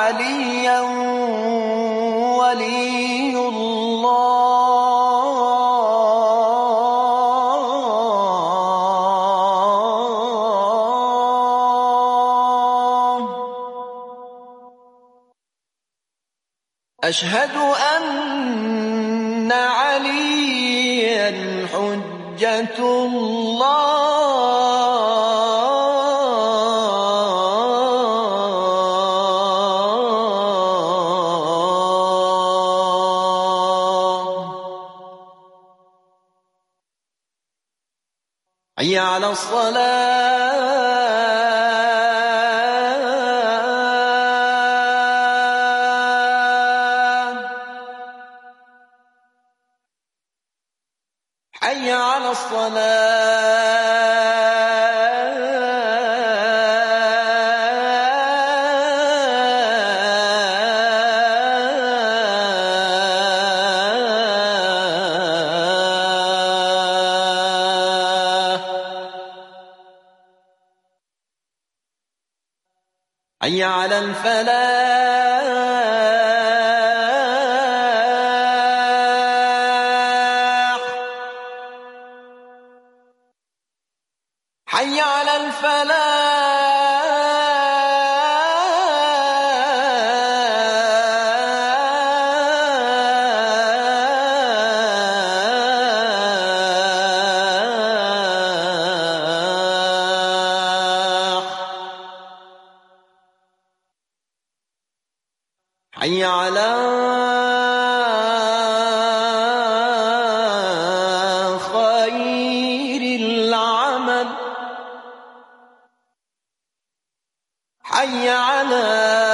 عليا ولي الله أشهد أن عليا حجة الله حي على الصلاة حي على حي على الفلاح حي على حي على خير العمل حي على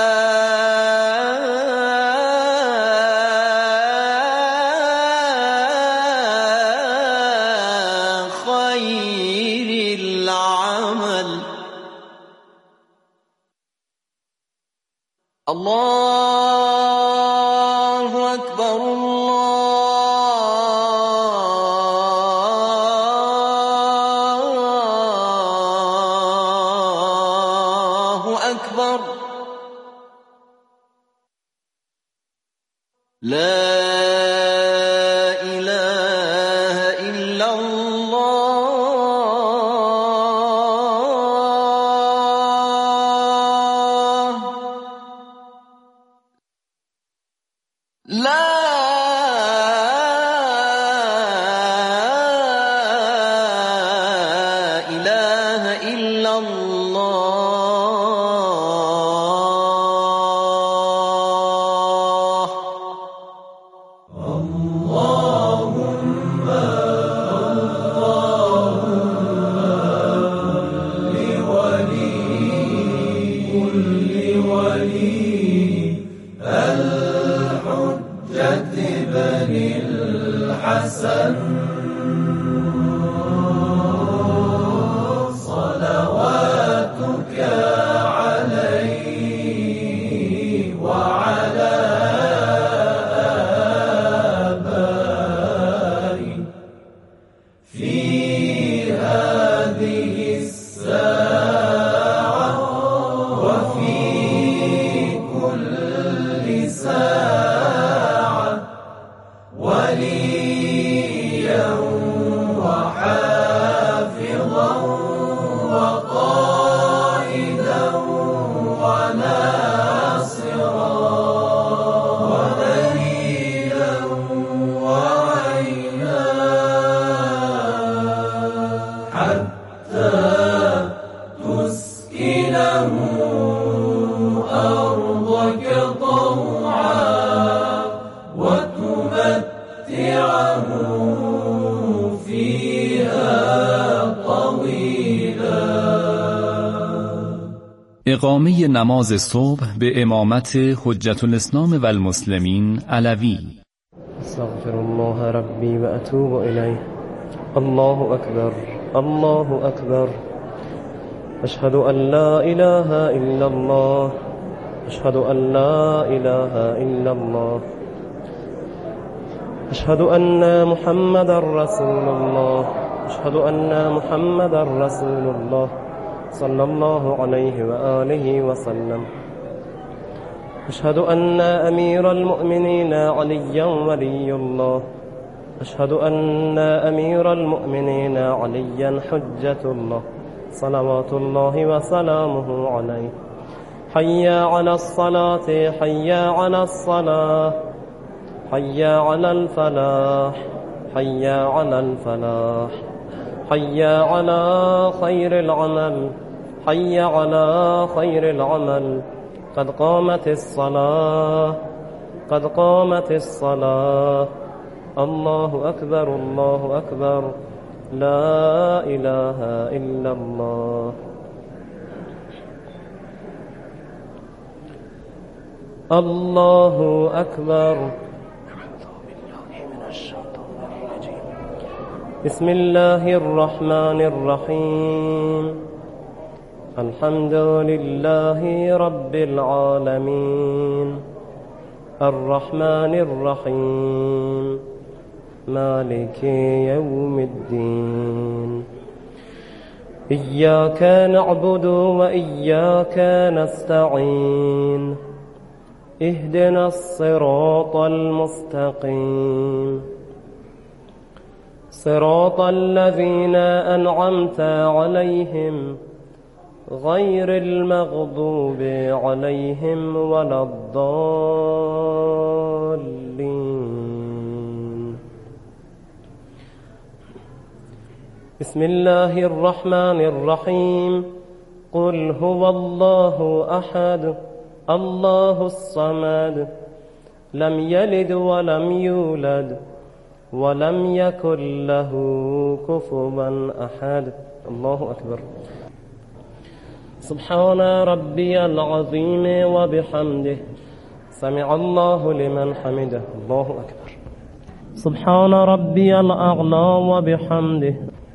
خير العمل الله أكبر الله أكبر لا إله إلا الله لا إله إلا الله اللهم كل ولي الحجة بن الحسن صلواتك عليه وعلى آبائه في هذه الساعة وفي كل ساعة وليا وحافظا وقائدا وناصرا ودليلا وعينا حتى تسكنه أرضك طوعا وتمتعه فيها طويلا. اقامه نماز صبح به امامت حجة الاسلام و المسلمین علوی. استغفر الله ربی و اتوب الیه. الله اکبر الله اکبر. اشهد ان لا اله الا الله اشهد ان لا اله الا الله اشهد ان محمد رسول الله اشهد ان محمد رسول الله صلى الله عليه وآله وسلم. أشهد أن أمير المؤمنين عليا ولي الله. أشهد أن أمير المؤمنين عليا حجة الله صلوات الله وسلامه عليه. حي على الصلاة، حي على الصلاة، حي على الفلاح، حي على الفلاح، حي على خير العمل، حي على خير العمل. قد قامت الصلاة، قد قامت الصلاة. الله أكبر، الله أكبر، لا إله إلا الله. الله أكبر. بسم الله الرحمن الرحيم. الحمد لله رب العالمين، الرحمن الرحيم، مالك يوم الدين. إياك نعبد وإياك نستعين. اهدنا الصراط المستقيم، صراط الذين أنعمت عليهم غير المغضوب عليهم ولا الضالين. بسم الله الرحمن الرحيم. قل هو الله أحد الله الصمد لم يلد ولم يولد ولم يكن له كفوا أحد. الله أكبر. سبحان ربي العظيم وبحمده سمع الله لمن حمده. الله أكبر. سبحان ربي الأعلى وبحمده.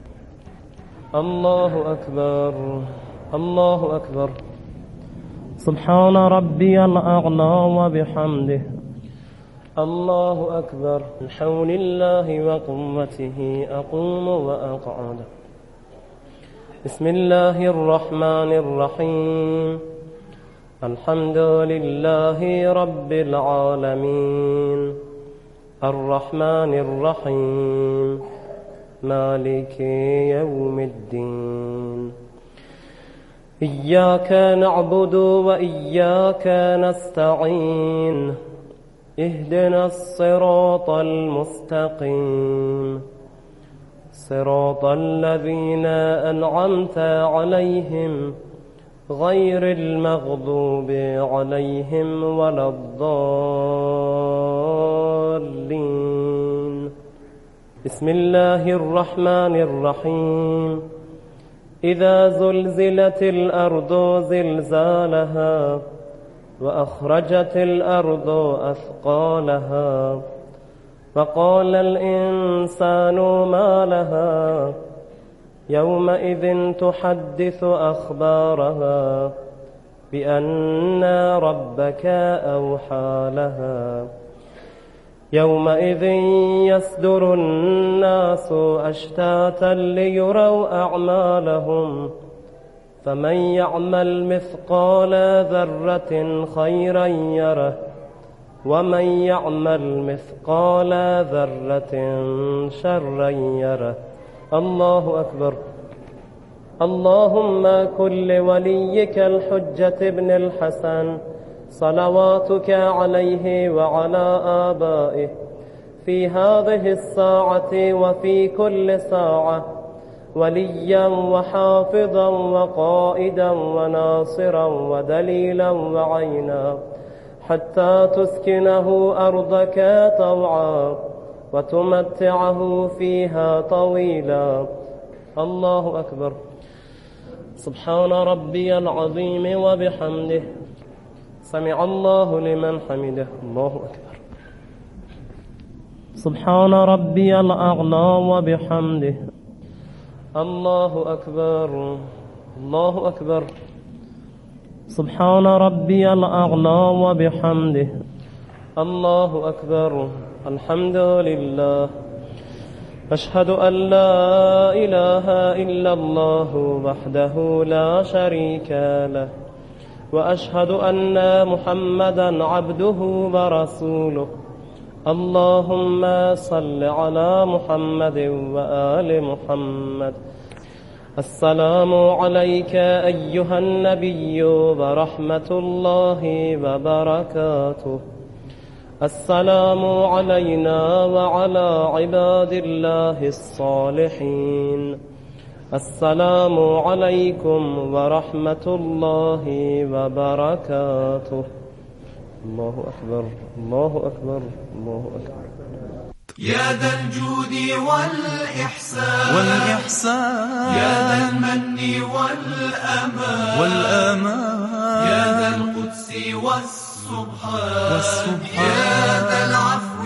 الله أكبر، الله أكبر. سبحان ربي الأعلى وبحمده. الله أكبر. من حول الله وقوته أقوم وأقعد. بسم الله الرحمن الرحيم. الحمد لله رب العالمين، الرحمن الرحيم، مالك يوم الدين. إياك نعبد وإياك نستعين. اهدنا الصراط المستقيم، صراط الذين أنعمت عليهم غير المغضوب عليهم ولا الضالين. بسم الله الرحمن الرحيم. إذا زلزلت الأرض زلزالها وأخرجت الأرض أثقالها وقال الإنسان ما لها يومئذ تحدث أخبارها بأن ربك أوحى لها. يومئذ يصدر الناس أشتاتا ليروا أعمالهم فمن يعمل مثقال ذرة خيرا يره ومن يعمل مثقال ذرة شرا يره. الله أكبر. اللهم كن لوليك الحجة بن الحسن صلواتك عليه وعلى آبائه في هذه الساعة وفي كل ساعة وليا وحافظا وقائدا وناصرا ودليلا وعينا حتى تسكنه أرضك طوعا وتمتعه فيها طويلا. الله أكبر. سبحان ربي العظيم وبحمده سمع الله لمن حمده. الله أكبر. سبحان ربي الأعلى وبحمده. الله أكبر، الله أكبر. سبحان ربي الأعلى وبحمده. الله أكبر. الحمد لله. أشهد أن لا إله إلا الله وحده لا شريك له وأشهد أن محمدا عبده ورسوله. اللهم صل على محمد وآل محمد. السلام عليك أيها النبي ورحمة الله وبركاته. السلام علينا وعلى عباد الله الصالحين. السلام عليكم ورحمة الله وبركاته. الله أكبر الله أكبر الله أكبر. يا ذا الجود والإحسان يا ذا المن والأمان يا ذا القدس والسبحان يا ذا العفو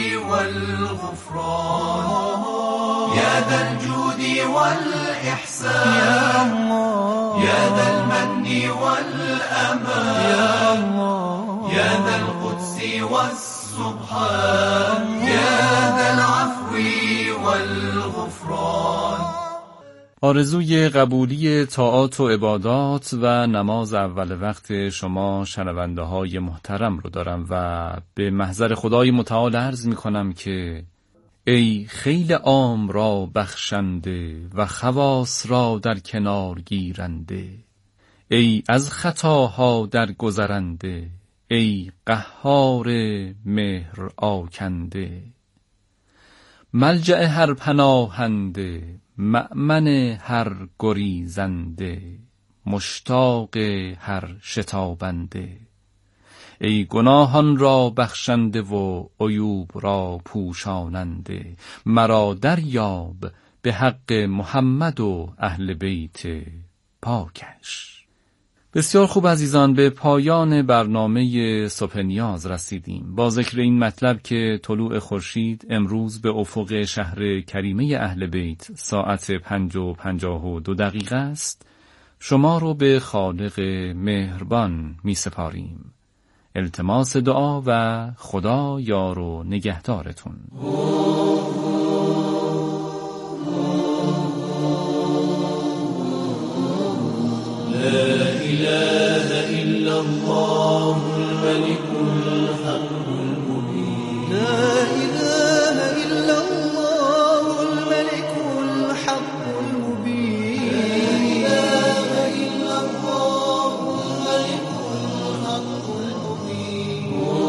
والغفران يا ذا الجود والإحسان يا الله يا ذا المن والأمان يا الله يا ذا القدس والسبحان يا ذا العفو والغفران. آرزوی قبولی طاعات و عبادات و نماز اول وقت شما شنونده های محترم رو دارم و به محضر خدای متعال عرض می کنم که ای خیل عام را بخشنده و خواص را در کنار گیرنده، ای از خطاها در گذرنده، ای قهار مهر آکنده، ملجأ هر پناهنده، مأمن هر گریزنده، مشتاق هر شتابنده، ای گناهان را بخشنده و عیوب را پوشاننده، مرا دریاب به حق محمد و اهل بیت پاکش. بسیار خوب عزیزان، به پایان برنامه صبح نیاز رسیدیم با ذکر این مطلب که طلوع خورشید امروز به افق شهر کریمه اهل بیت ساعت 5:52 است. شما رو به خالق مهربان می سپاریم. التماس دعا و خدا یار و نگهدارتون. لا إله إلا الله الملك الحق المبين. لا إله إلا الله الملك الحق المبين. لا إله إلا الله الملك الحق المبين.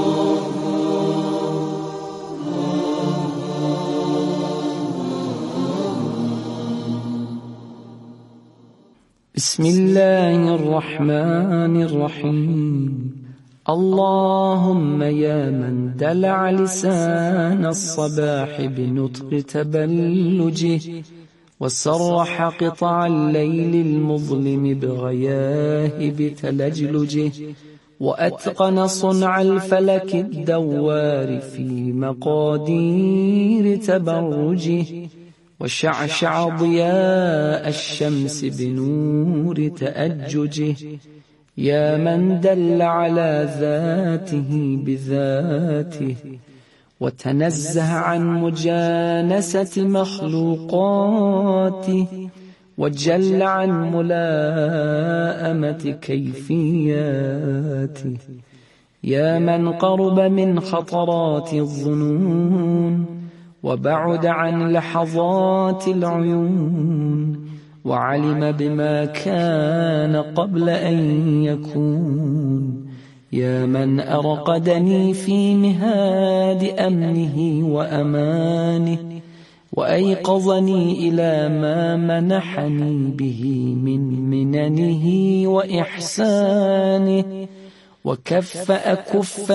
بسم الله الرحمن الرحيم. اللهم يا من دلع لسان الصباح بنطق تبلجه وسرح قطع الليل المظلم بغياهب تلجلجه وأتقن صنع الفلك الدوار في مقادير تبرجه وشعشع ضياء الشمس بنور تأججه يا من دل على ذاته بذاته وتنزه عن مجانسة مخلوقاته وجل عن ملاءمة كيفياته يا من قرب من خطرات الظنون وبعد عن لحظات العيون وعلم بما كان قبل أن يكون يا من أرقدني في مهاد أمنه وأمانه وأيقظني إلى ما منحني به من مننه وإحسانه وكف أكف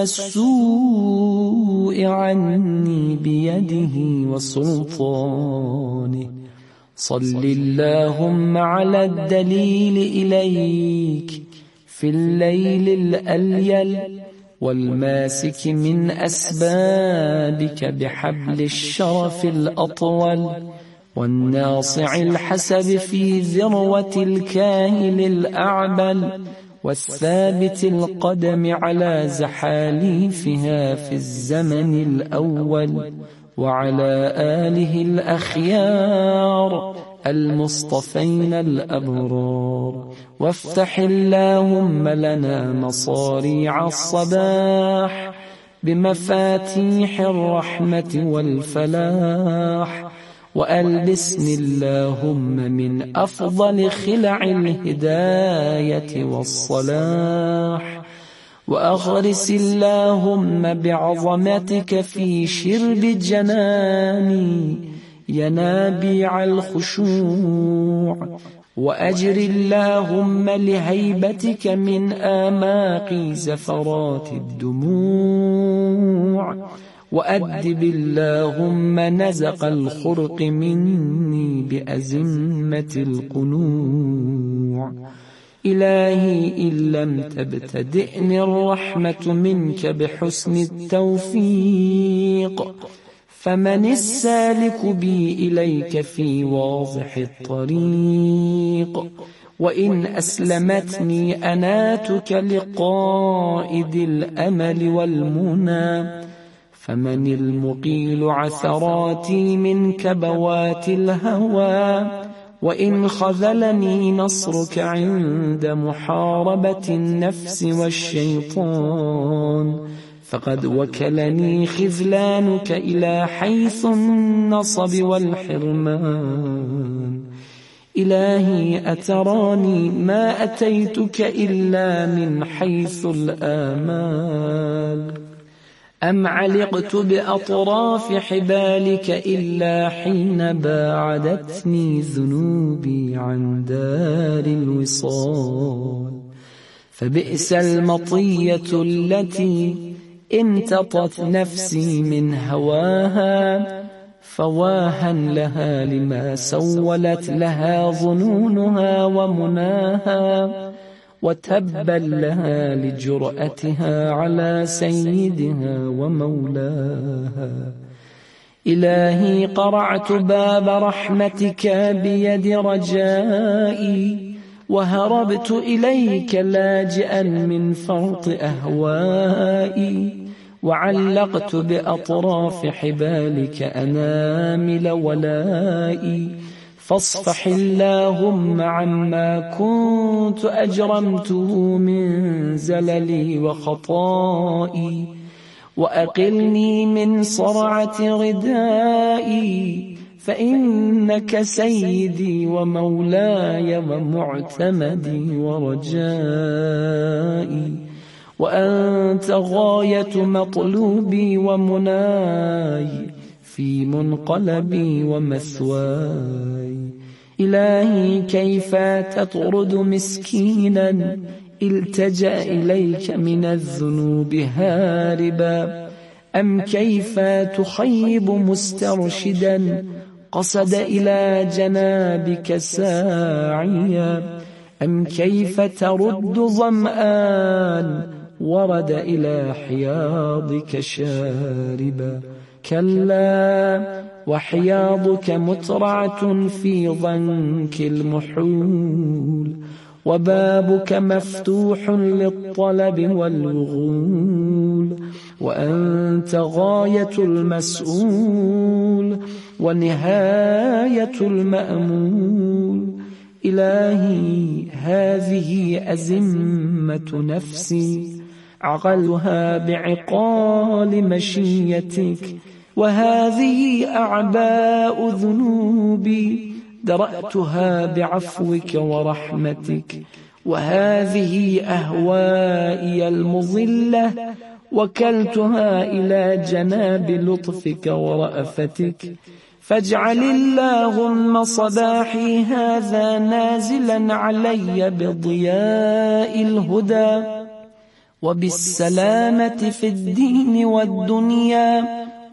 السوء عني بيده وسلطانه صل اللهم على الدليل إليك في الليل الأليل والماسك من أسبابك بحبل الشرف الأطول والناصع الحسب في ذروة الكاهل الأعبل والثابت القدم على زحاليفها في الزمن الأول وعلى آله الأخيار المصطفين الأبرار. وافتح اللهم لنا مصاريع الصباح بمفاتيح الرحمة والفلاح، وألبسني اللهم من أفضل خلع الهداية والصلاح، وأغرس اللهم بعظمتك في شرب جناني ينابيع الخشوع، وأجر اللهم لهيبتك من آماق زفرات الدموع، وأدب اللهم نزق الخرق مني بأزمة القنوع. إلهي إن لم تبتدئني الرحمة منك بحسن التوفيق، فمن السالك بي إليك في واضح الطريق؟ وإن أسلمتني أناتك لقائد الأمل والمنى، فمن المقيل عثراتي من كبوات الهوى؟ وإن خذلني نصرك عند محاربة النفس والشيطان، فقد وكلني خذلانك إلى حيث النصب والحرمان. إلهي أتراني ما أتيتك إلا من حيث الآمال، أم علقت بأطراف حبالك إلا حين باعدتني ذنوبي عن دار الوصال؟ فبئس المطية التي امتطت نفسي من هواها، فواها لها لما سولت لها ظنونها ومناها، وتبا لها لجرأتها على سيدها ومولاها. إلهي قرعت باب رحمتك بيد رجائي، وهربت إليك لاجئا من فرط أهوائي، وعلقت بأطراف حبالك أنامل ولائي. فاصفح اللهم عما كنت أجرمته من زللي وخطائي، وأقلني من صرعة ردائي، فإنك سيدي ومولاي ومعتمدي ورجائي، وأنت غاية مطلوبي ومناي في منقلبي ومثواي. إلهي كيف تطرد مسكينا التجأ إليك من الذنوب هاربا، أم كيف تخيب مسترشدا قصد إلى جنابك ساعيا، أم كيف ترد ظمآن ورد إلى حياضك شاربا. كلا، وحياضك مترعة في ضنك المحول، وبابك مفتوح للطلب والوغول، وأنت غاية المسؤول ونهاية المأمول. إلهي هذه أزمة نفسي عقلها بعقال مشيتك، وهذه أعباء ذنوبي درأتها بعفوك ورحمتك، وهذه أهوائي المضلة وكلتها إلى جناب لطفك ورأفتك. فاجعل اللهم صباحي هذا نازلا علي بضياء الهدى وبالسلامة في الدين والدنيا،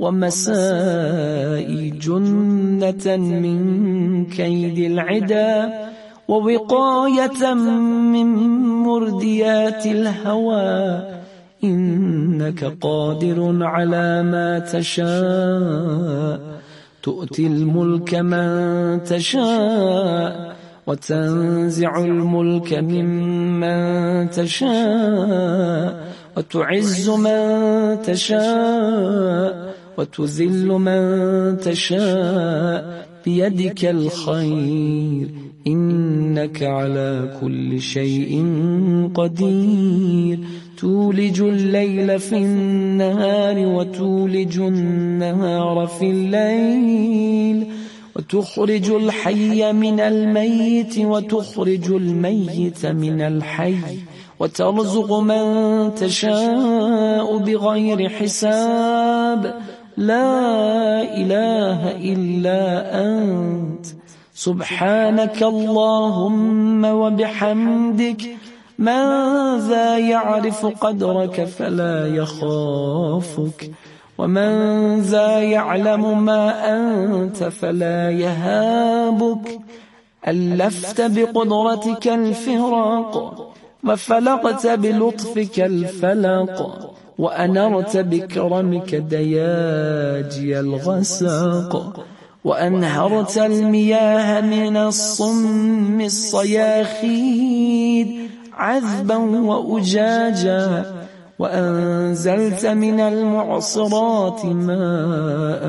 ومسائي جنة من كيد العدا، ووقاية من مرديات الهوى. إنك قادر على ما تشاء، تؤتي الملك من تشاء، وتنزع الملك ممن تشاء، وتعز من تشاء، وتذل من تشاء بيدك الخير إنك على كل شيء قدير تولج الليل في النهار وتولج النهار في الليل وتخرج الحي من الميت وتخرج الميت من الحي وترزق من تشاء بغير حساب لا إله إلا أنت سبحانك اللهم وبحمدك من ذا يعرف قدرك فلا يخافك ومن ذا يعلم ما أنت فلا يهابك ألفت بقدرتك الفراق وفلقت بلطفك الفلق وأنرت بكرمك دياجي الغساق وأنهرت المياه من الصم الصياخيد عذبا وأجاجا وأنزلت من المعصرات ماء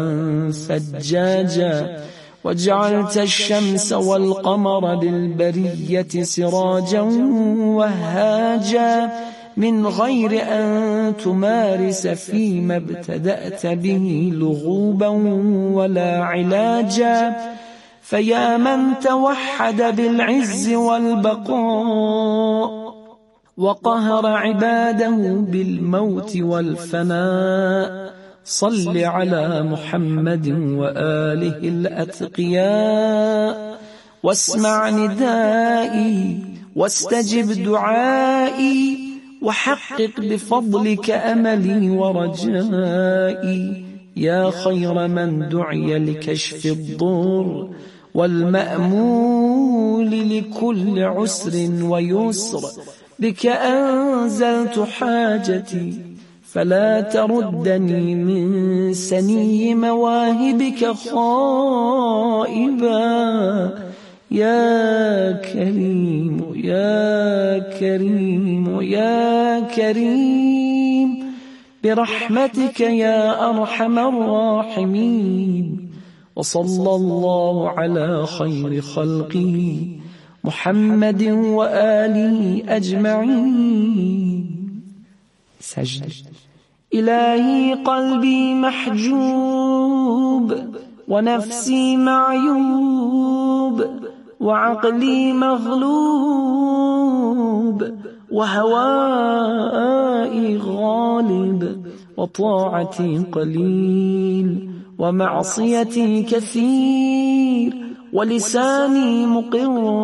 ثجاجا وجعلت الشمس والقمر للبرية سراجا وهاجا من غير أن تمارس فيما ابتدأت به لغوبا ولا علاجا فيا من توحد بالعز والبقاء وقهر عباده بالموت والفناء صل على محمد وآله الأتقياء واسمع ندائي واستجب دعائي وحقق بفضلك أملي ورجائي يا خير من دعي لكشف الضر والمأمول لكل عسر ويسر بك أنزلت حاجتي فلا تردني من سني مواهبك خائبا يا كريم يا كريم يا كريم برحمتك يا أرحم الراحمين وصلى الله على خير خلقه محمد وآله أجمعين سجد إلهي قلبي محجوب ونفسي معيوب وعقلي مغلوب وهوائي غالب وطاعتي قليل ومعصيتي كثير ولساني مقر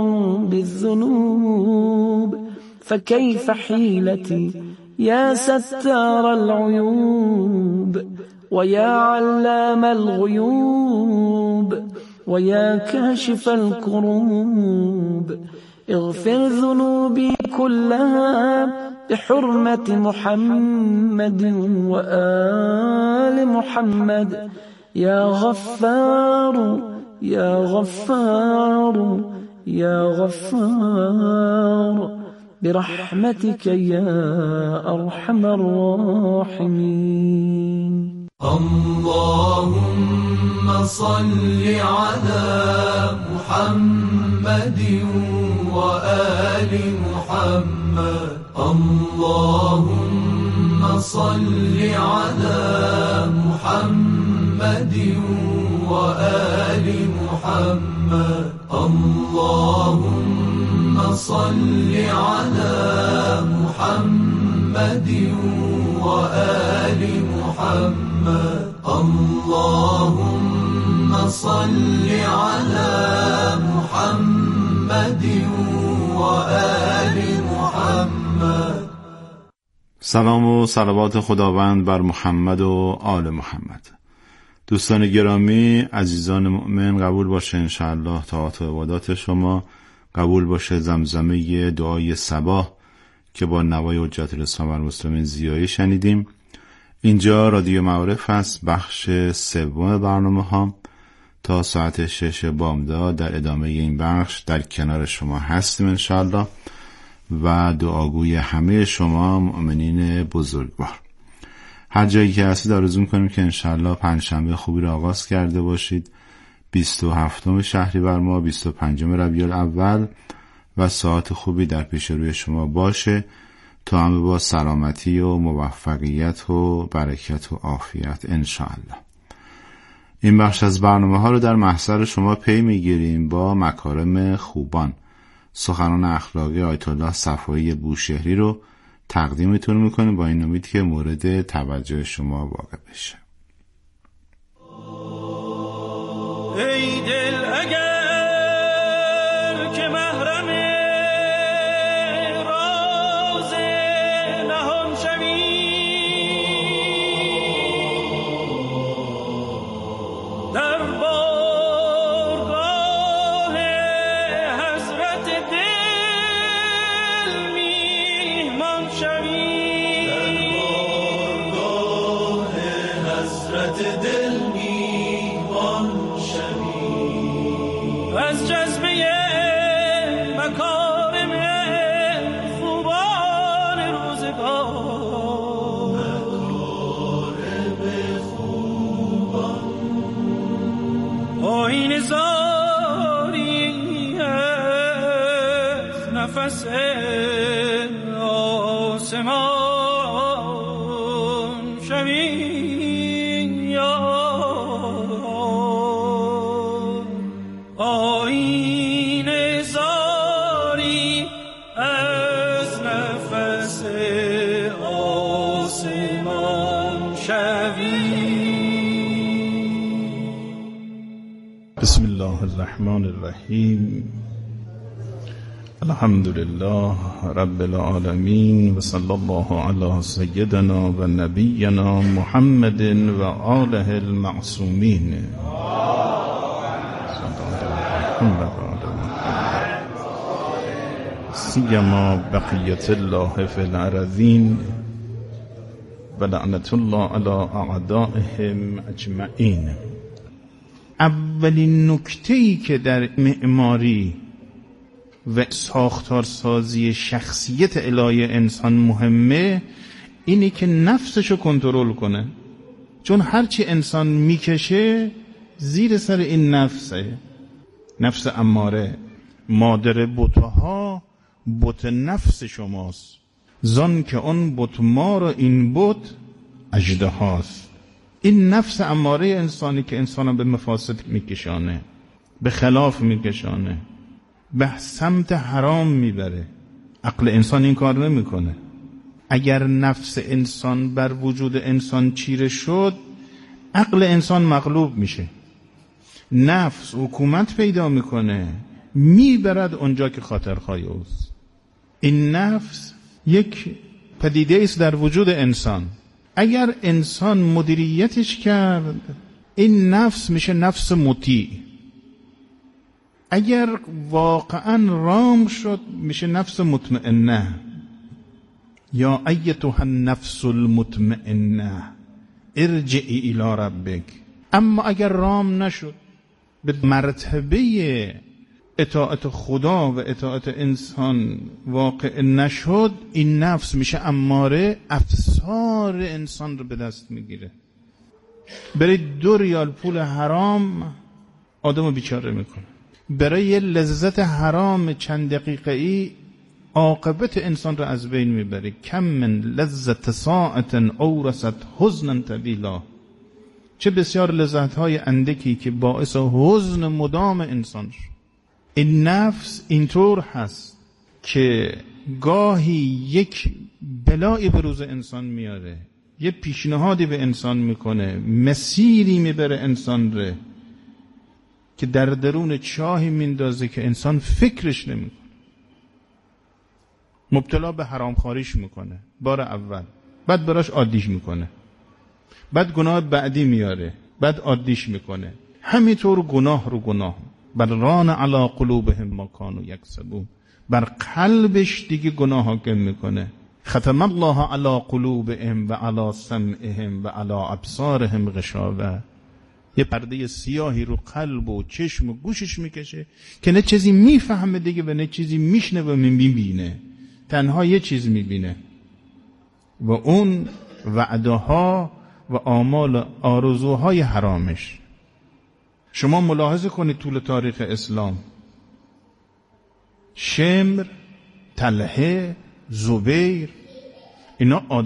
بالذنوب فكيف حيلتي يا ستار العيوب ويا علام الغيوب ويا كاشف الكروب اغفر ذنوبي كلها بحرمة محمد وآل محمد يا غفار يا غفار يا غفار برحمتك يا أرحم الراحمين اللهم صل على محمد وآل محمد اللهم صل على محمد وآل محمد اللهم صل على محمد وآل محمد اللهم صل على محمد وآل محمد. سلام و صلوات خداوند بر محمد و آل محمد. دوستان گرامی، عزیزان مؤمن، قبول باشه انشاءالله طاعات و عبادات شما، قبول باشه زمزمه دعای صباح که با نوای حجت الاسلام والمسلمین زیایی شنیدیم. اینجا رادیو معارف هست، بخش سوم برنامه ها. تا ساعت 6 بامداد در ادامه این بخش در کنار شما هستیم انشاءالله و دعاگوی همه شما مؤمنین بزرگوار. هر جایی که هستید آرزو می‌کنیم که انشاءالله پنجشنبه خوبی را آغاز کرده باشید، 27 شهریور ماه 25 ربیع الاول و ساعت خوبی در پیش روی شما باشه تا همه با سلامتی و موفقیت و برکت و عافیت انشاءالله. این بخش از برنامه ها رو در محضر شما پی میگیریم با مکارم خوبان. سخنان اخلاقی آیت الله صفایی بوشهری رو تقدیمتون میکنیم با این امید که مورد توجه شما واقع بشه. ای دل اگر که محرم راز نهان شوی، در بارگاه حضرت دل میهمان شوی، در بارگاه حضرت دل میهمان شوی، از جذبه مکارم خوبان روزگار، مکارم خوبان آیین زاری از نفس آسمان شوی، آیین زاری از نفس آسمان شوی. بسم الله الرحمن الرحیم. الحمد لله رب العالمین و صلی الله علی سیدنا و نبینا محمد و آله المعصومین. سیما بقیت الله فی الارضین و لعنت الله علی اعدائهم اجمعین. اولین نکته‌ای که در معماری و ساختارسازی شخصیت الهی انسان مهمه اینه که نفسشو کنترل کنه، چون هرچی انسان میکشه زیر سر این نفسه، نفس اماره. مادر بتها بت نفس شماست، زان که اون بت ما را این بت اژدهاست. این نفس اماره انسانی که انسانو به مفاسد میکشانه، به خلاف میکشانه، به سمت حرام میبره. عقل انسان این کار نمیکنه. اگر نفس انسان بر وجود انسان چیره شد، عقل انسان مغلوب میشه، نفس حکومت پیدا میکنه، میبرد اونجا که خاطرخواه اوست. این نفس یک پدیده است در وجود انسان. اگر انسان مدیریتش کرد، این نفس میشه نفس مطیع. اگر واقعا رام شد، میشه نفس مطمئنه. یا ایتها النفس المطمئنه ارجعی الی ربک. اما اگر رام نشد، به مرتبه اطاعت خدا و اطاعت انسان واقع نشد، این نفس میشه اماره، افسار انسان رو به دست میگیره. برای 2 ریال پول حرام آدمو بیچاره میکنه. برای یه لذت حرام چند دقیقه‌ای عاقبت انسان رو از بین میبره. کم من لذت ساعت اورثت حزنا طویلا. چه بسیار لذت‌های اندکی که باعث حزن مدام انسان شد. این نفس اینطور هست که گاهی یک بلایی به روز انسان میاره، یه پیشنهادی به انسان میکنه، مسیری میبره انسان رو که در درون چاهی میندازه که انسان فکرش نمیکنه. مبتلا به حرامخواریش میکنه بار اول، بعد براش عادیش میکنه، بعد گناه بعدی میاره، بعد عادیش میکنه. همینطور گناه رو گناه. بر ران علی قلوبهم ما کانوا یکسبون. بر قلبش دیگه گناه حاکم میکنه. ختم الله علی قلوبهم و علی سمعهم و علی ابصارهم غشاوه. یه پرده سیاهی رو قلب و چشم و گوشش میکشه که نه چیزی میفهمه دیگه و نه چیزی میشنه و میبینه، تنها یه چیز میبینه و اون وعده ها و آمال آرزوهای حرامش. شما ملاحظه کنید طول تاریخ اسلام شمر، طلحه، زبیر، اینا